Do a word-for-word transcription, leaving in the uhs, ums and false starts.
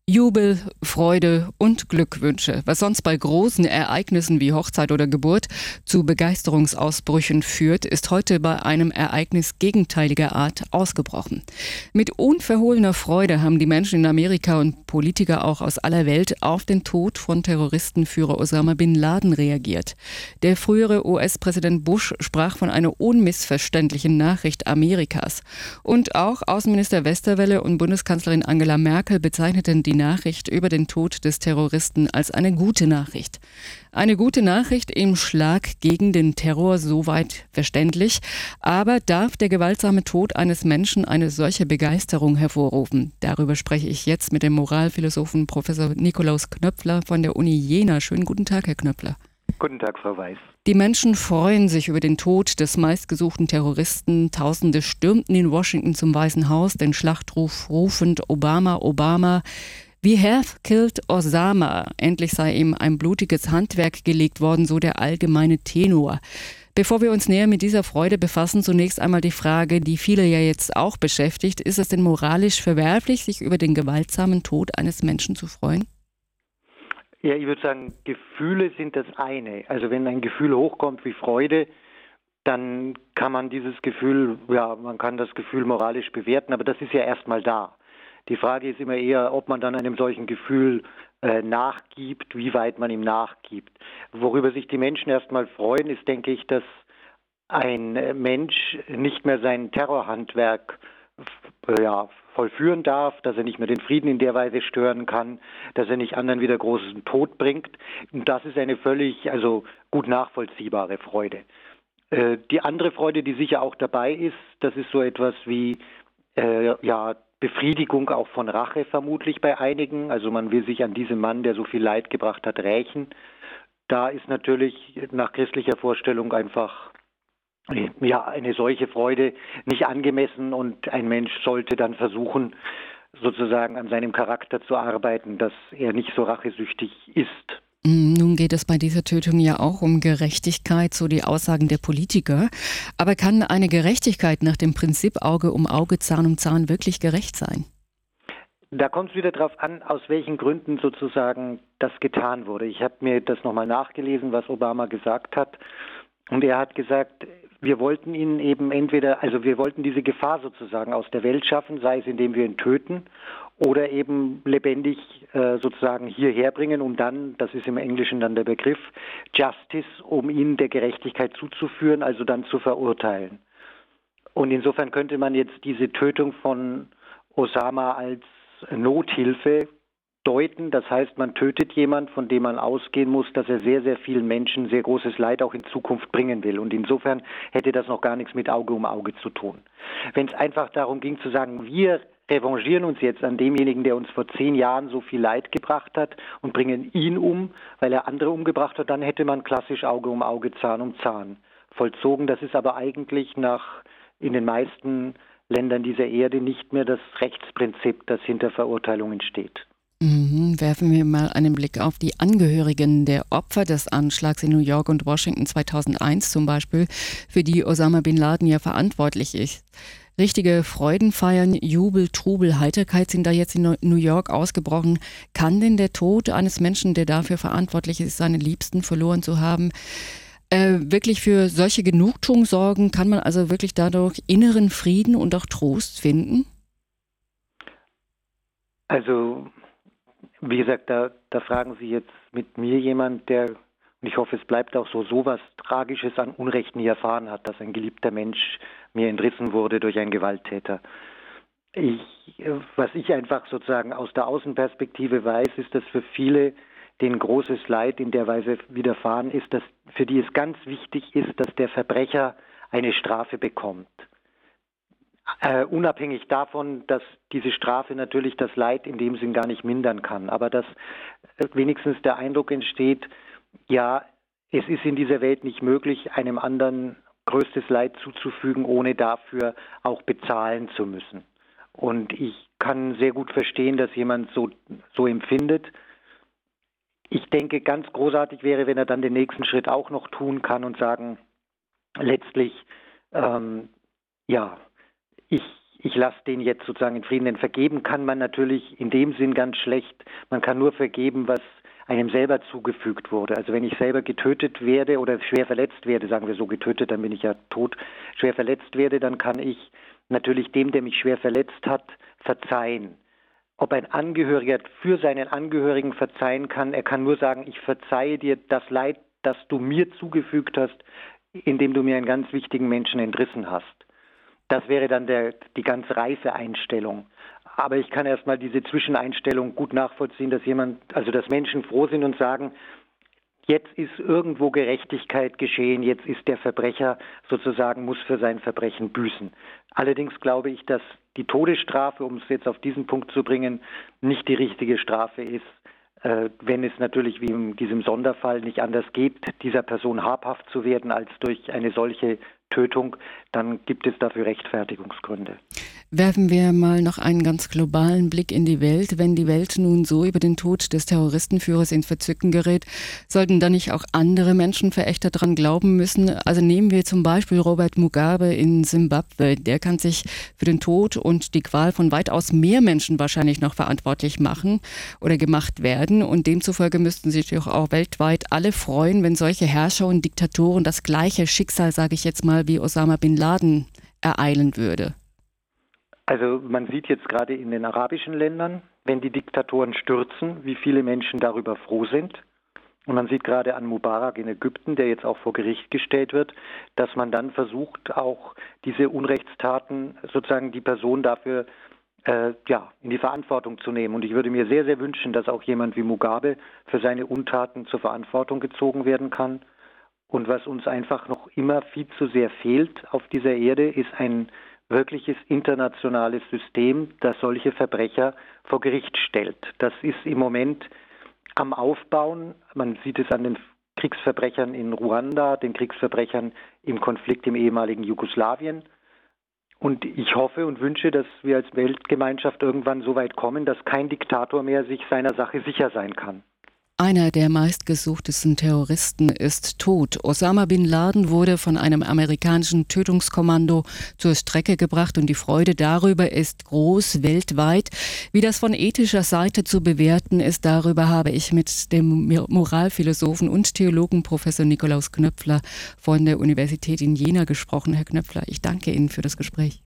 Jubel, Freude und Glückwünsche, was sonst bei großen Ereignissen wie Hochzeit oder Geburt zu Begeisterungsausbrüchen führt, ist heute bei einem Ereignis gegenteiliger Art ausgebrochen. Mit unverhohlener Freude haben die Menschen in Amerika und Politiker auch aus aller Welt auf den Tod von Terroristenführer Osama bin Laden reagiert. Der frühere U S-Präsident Bush sprach von einer unmissverständlichen Nachricht Amerikas. Und auch Außenminister Westerwelle und Bundeskanzlerin Angela Merkel bezeichneten die Nachricht über den Tod des Terroristen als eine gute Nachricht. Eine gute Nachricht im Schlag gegen den Terror, soweit verständlich. Aber darf der gewaltsame Tod eines Menschen eine solche Begeisterung hervorrufen? Darüber spreche ich jetzt mit dem Moralphilosophen Professor Nikolaus Knöpfler von der Uni Jena. Schönen guten Tag, Herr Knöpfler. Guten Tag, Frau Weiß. Die Menschen freuen sich über den Tod des meistgesuchten Terroristen. Tausende stürmten in Washington zum Weißen Haus, den Schlachtruf rufend Obama, Obama. We have killed Osama. Endlich sei ihm ein blutiges Handwerk gelegt worden, so der allgemeine Tenor. Bevor wir uns näher mit dieser Freude befassen, zunächst einmal die Frage, die viele ja jetzt auch beschäftigt. Ist es denn moralisch verwerflich, sich über den gewaltsamen Tod eines Menschen zu freuen? Ja, ich würde sagen, Gefühle sind das eine. Also wenn ein Gefühl hochkommt wie Freude, dann kann man dieses Gefühl, ja, man kann das Gefühl moralisch bewerten, aber das ist ja erstmal da. Die Frage ist immer eher, ob man dann einem solchen Gefühl äh, nachgibt, wie weit man ihm nachgibt. Worüber sich die Menschen erstmal freuen, ist, denke ich, dass ein Mensch nicht mehr sein Terrorhandwerk äh, ja, vollführen darf, dass er nicht mehr den Frieden in der Weise stören kann, dass er nicht anderen wieder großen Tod bringt. Und das ist eine völlig, also gut nachvollziehbare Freude. Äh, die andere Freude, die sicher auch dabei ist, das ist so etwas wie, äh, ja, Befriedigung auch von Rache vermutlich bei einigen. Also man will sich an diesem Mann, der so viel Leid gebracht hat, rächen. Da ist natürlich nach christlicher Vorstellung einfach ja, eine solche Freude nicht angemessen und ein Mensch sollte dann versuchen, sozusagen an seinem Charakter zu arbeiten, dass er nicht so rachesüchtig ist. Nun geht es bei dieser Tötung ja auch um Gerechtigkeit, so die Aussagen der Politiker. Aber kann eine Gerechtigkeit nach dem Prinzip Auge um Auge, Zahn um Zahn wirklich gerecht sein? Da kommt es wieder darauf an, aus welchen Gründen sozusagen das getan wurde. Ich habe mir das nochmal nachgelesen, was Obama gesagt hat. Und er hat gesagt, wir wollten ihn eben entweder, also wir wollten diese Gefahr sozusagen aus der Welt schaffen, sei es indem wir ihn töten oder eben lebendig äh, sozusagen hierher bringen, um dann, das ist im Englischen dann der Begriff, Justice, um ihn der Gerechtigkeit zuzuführen, also dann zu verurteilen. Und insofern könnte man jetzt diese Tötung von Osama als Nothilfe deuten. Das heißt, man tötet jemand, von dem man ausgehen muss, dass er sehr, sehr vielen Menschen sehr großes Leid auch in Zukunft bringen will. Und insofern hätte das noch gar nichts mit Auge um Auge zu tun. Wenn es einfach darum ging zu sagen, wir revanchieren uns jetzt an demjenigen, der uns vor zehn Jahren so viel Leid gebracht hat und bringen ihn um, weil er andere umgebracht hat, dann hätte man klassisch Auge um Auge, Zahn um Zahn vollzogen. Das ist aber eigentlich nach in den meisten Ländern dieser Erde nicht mehr das Rechtsprinzip, das hinter Verurteilungen steht. Mhm. Werfen wir mal einen Blick auf die Angehörigen der Opfer des Anschlags in New York und Washington zweitausendeins zum Beispiel, für die Osama bin Laden ja verantwortlich ist. Richtige Freudenfeiern, Jubel, Trubel, Heiterkeit sind da jetzt in New York ausgebrochen. Kann denn der Tod eines Menschen, der dafür verantwortlich ist, seine Liebsten verloren zu haben, äh, wirklich für solche Genugtuung sorgen? Kann man also wirklich dadurch inneren Frieden und auch Trost finden? Also wie gesagt, da, da fragen Sie jetzt mit mir jemand, der, und ich hoffe, es bleibt auch so, sowas Tragisches an Unrecht nie erfahren hat, dass ein geliebter Mensch mir entrissen wurde durch einen Gewalttäter. Ich, was ich einfach sozusagen aus der Außenperspektive weiß, ist, dass für viele denen großes Leid in der Weise widerfahren ist, dass für die es ganz wichtig ist, dass der Verbrecher eine Strafe bekommt. Uh, unabhängig davon, dass diese Strafe natürlich das Leid in dem Sinn gar nicht mindern kann, aber dass äh, wenigstens der Eindruck entsteht, ja, es ist in dieser Welt nicht möglich, einem anderen größtes Leid zuzufügen, ohne dafür auch bezahlen zu müssen. Und ich kann sehr gut verstehen, dass jemand so, so empfindet. Ich denke, ganz großartig wäre, wenn er dann den nächsten Schritt auch noch tun kann und sagen, letztlich, ähm, ja, Ich ich lasse den jetzt sozusagen in Frieden. Denn vergeben kann man natürlich in dem Sinn ganz schlecht. Man kann nur vergeben, was einem selber zugefügt wurde. Also wenn ich selber getötet werde oder schwer verletzt werde, sagen wir so getötet, dann bin ich ja tot, schwer verletzt werde, dann kann ich natürlich dem, der mich schwer verletzt hat, verzeihen. Ob ein Angehöriger für seinen Angehörigen verzeihen kann, er kann nur sagen, ich verzeihe dir das Leid, das du mir zugefügt hast, indem du mir einen ganz wichtigen Menschen entrissen hast. Das wäre dann der, die ganz reife Einstellung. Aber ich kann erstmal diese Zwischeneinstellung gut nachvollziehen, dass jemand, also dass Menschen froh sind und sagen, jetzt ist irgendwo Gerechtigkeit geschehen, jetzt ist der Verbrecher sozusagen, muss für sein Verbrechen büßen. Allerdings glaube ich, dass die Todesstrafe, um es jetzt auf diesen Punkt zu bringen, nicht die richtige Strafe ist, äh, wenn es natürlich wie in diesem Sonderfall nicht anders geht, dieser Person habhaft zu werden als durch eine solche Tötung, dann gibt es dafür Rechtfertigungsgründe. Werfen wir mal noch einen ganz globalen Blick in die Welt. Wenn die Welt nun so über den Tod des Terroristenführers in Verzücken gerät, sollten dann nicht auch andere Menschenverächter dran glauben müssen? Also nehmen wir zum Beispiel Robert Mugabe in Simbabwe. Der kann sich für den Tod und die Qual von weitaus mehr Menschen wahrscheinlich noch verantwortlich machen oder gemacht werden. Und demzufolge müssten sich doch auch weltweit alle freuen, wenn solche Herrscher und Diktatoren das gleiche Schicksal, sage ich jetzt mal, wie Osama bin Laden ereilen würde. Also man sieht jetzt gerade in den arabischen Ländern, wenn die Diktatoren stürzen, wie viele Menschen darüber froh sind. Und man sieht gerade an Mubarak in Ägypten, der jetzt auch vor Gericht gestellt wird, dass man dann versucht, auch diese Unrechtstaten, sozusagen die Person dafür äh, ja, in die Verantwortung zu nehmen. Und ich würde mir sehr, sehr wünschen, dass auch jemand wie Mugabe für seine Untaten zur Verantwortung gezogen werden kann. Und was uns einfach noch immer viel zu sehr fehlt auf dieser Erde, ist ein wirkliches internationales System, das solche Verbrecher vor Gericht stellt. Das ist im Moment am Aufbauen. Man sieht es an den Kriegsverbrechern in Ruanda, den Kriegsverbrechern im Konflikt im ehemaligen Jugoslawien. Und ich hoffe und wünsche, dass wir als Weltgemeinschaft irgendwann so weit kommen, dass kein Diktator mehr sich seiner Sache sicher sein kann. Einer der meistgesuchtesten Terroristen ist tot. Osama bin Laden wurde von einem amerikanischen Tötungskommando zur Strecke gebracht und die Freude darüber ist groß weltweit. Wie das von ethischer Seite zu bewerten ist, darüber habe ich mit dem Moralphilosophen und Theologen Professor Nikolaus Knöpfler von der Universität in Jena gesprochen. Herr Knöpfler, ich danke Ihnen für das Gespräch.